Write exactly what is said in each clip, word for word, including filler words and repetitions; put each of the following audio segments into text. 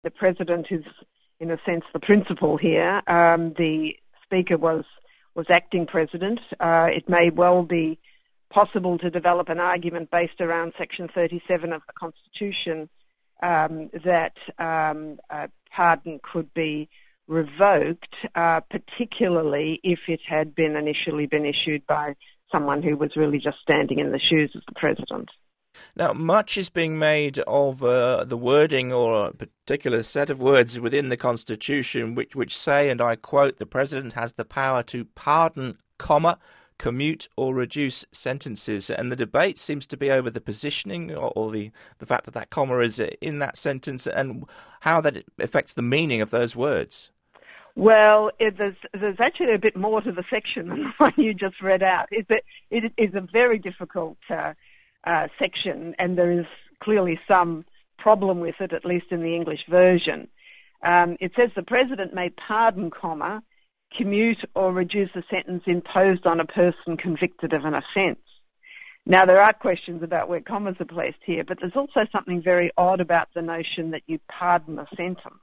The President is, in a sense, the principal here. Um, the Speaker was, was acting President. Uh, it may well be possible to develop an argument based around Section thirty-seven of the Constitution um, that um, a pardon could be revoked, uh, particularly if it had been initially been issued by someone who was really just standing in the shoes of the President. Now, much is being made of uh, the wording or a particular set of words within the Constitution which, which say, and I quote, the President has the power to pardon, comma, commute or reduce sentences. And the debate seems to be over the positioning or, or the, the fact that that comma is in that sentence and how that affects the meaning of those words. Well, it, there's, there's actually a bit more to the section than the one you just read out. It's a, it is a very difficult uh, uh, section, and there is clearly some problem with it, at least in the English version. Um, it says the President may pardon, comma, commute or reduce a sentence imposed on a person convicted of an offence. Now, there are questions about where commas are placed here, but there's also something very odd about the notion that you pardon a sentence.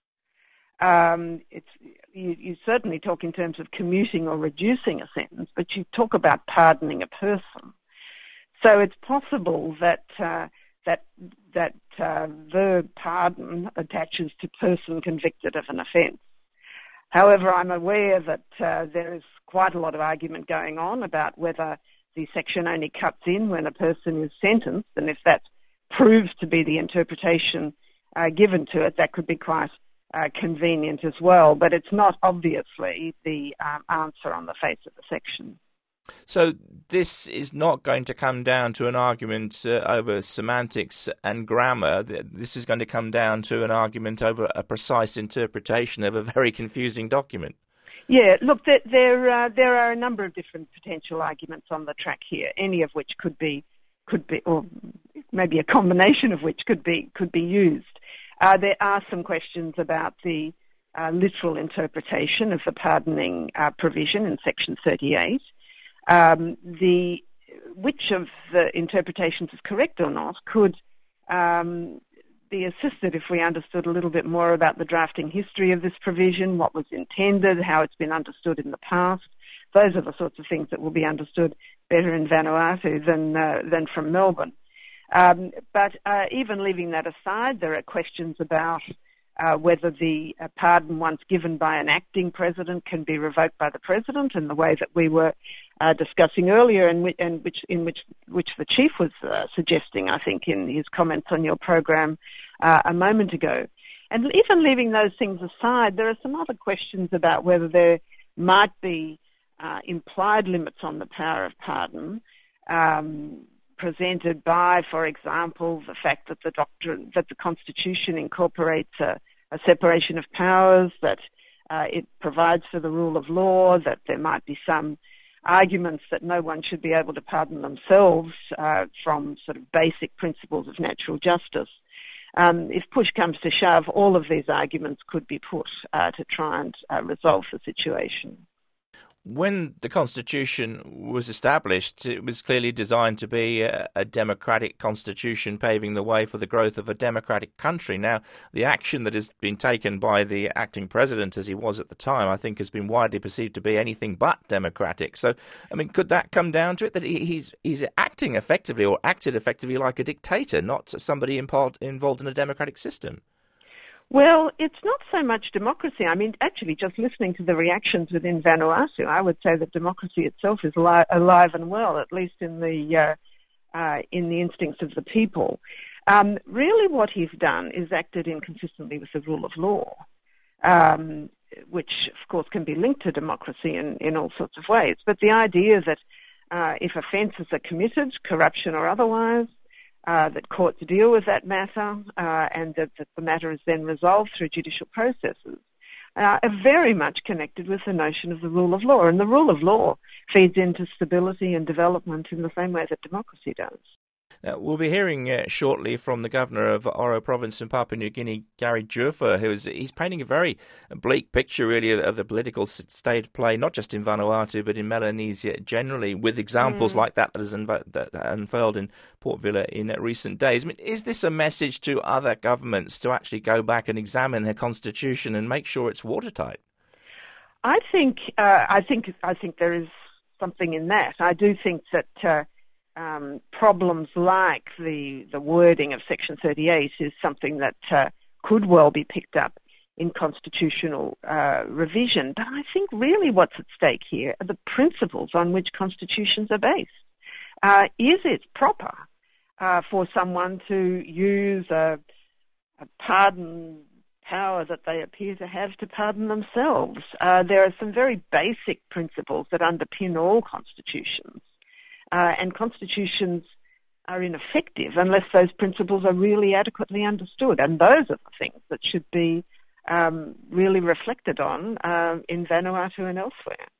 Um, it's, you, you certainly talk in terms of commuting or reducing a sentence, but you talk about pardoning a person. So it's possible that uh, that that uh, verb pardon attaches to person convicted of an offence. However, I'm aware that uh, there is quite a lot of argument going on about whether the section only cuts in when a person is sentenced, and if that proves to be the interpretation uh, given to it, that could be quite uh, convenient as well. But it's not obviously the um, answer on the face of the section. So this is not going to come down to an argument uh, over semantics and grammar. This is going to come down to an argument over a precise interpretation of a very confusing document. Yeah, look, there there, uh, there are a number of different potential arguments on the track here, any of which could be, could be, or maybe a combination of which could be could be used. Uh, there are some questions about the uh, literal interpretation of the pardoning uh, provision in Section thirty-eight. Um, the which of the interpretations is correct or not could um, be assisted if we understood a little bit more about the drafting history of this provision, what was intended, how it's been understood in the past. Those are the sorts of things that will be understood better in Vanuatu than uh, than from Melbourne. Um, but uh, even leaving that aside, there are questions about Uh, whether the uh, pardon once given by an acting president can be revoked by the president in the way that we were uh, discussing earlier, and, w- and which in which which the chief was uh, suggesting, I think, in his comments on your program uh, a moment ago. And even leaving those things aside, there are some other questions about whether there might be uh, implied limits on the power of pardon, um, presented by, for example, the fact that the doctrine, that the Constitution incorporates a, a separation of powers, that uh, it provides for the rule of law, that there might be some arguments that no one should be able to pardon themselves uh, from sort of basic principles of natural justice. Um, if push comes to shove, all of these arguments could be put uh, to try and uh, resolve the situation. When the Constitution was established, it was clearly designed to be a, a democratic constitution paving the way for the growth of a democratic country. Now, the action that has been taken by the acting president, as he was at the time, I think has been widely perceived to be anything but democratic. So, I mean, could that come down to it, that he, he's he's acting effectively or acted effectively like a dictator, not somebody involved, involved in a democratic system? Well, it's not so much democracy. I mean, actually, just listening to the reactions within Vanuatu, I would say that democracy itself is li- alive and well, at least in the uh, uh, in the instincts of the people. Um, really, what he's done is acted inconsistently with the rule of law, um, which, of course, can be linked to democracy in, in all sorts of ways. But the idea that uh, if offences are committed, corruption or otherwise, Uh, that courts deal with that matter uh, and that, that the matter is then resolved through judicial processes uh, are very much connected with the notion of the rule of law. And the rule of law feeds into stability and development in the same way that democracy does. Uh, we'll be hearing uh, shortly from the governor of Oro Province in Papua New Guinea, Gary Jurfa, who is he's painting a very bleak picture, really, of, of the political state of play, not just in Vanuatu, but in Melanesia generally, with examples mm. like that that has unv- that unfurled in Port Vila in uh, recent days. I mean, is this a message to other governments to actually go back and examine their constitution and make sure it's watertight? I think uh, I think I think there is something in that. I do think that uh, um, problems like the the wording of Section thirty-eight is something that uh, could well be picked up in constitutional uh, revision. But I think really what's at stake here are the principles on which constitutions are based. Uh, is it proper uh, for someone to use a, a pardon power that they appear to have to pardon themselves? Uh, there are some very basic principles that underpin all constitutions, uh, and constitutions are ineffective unless those principles are really adequately understood, and those are the things that should be um, really reflected on uh, in Vanuatu and elsewhere.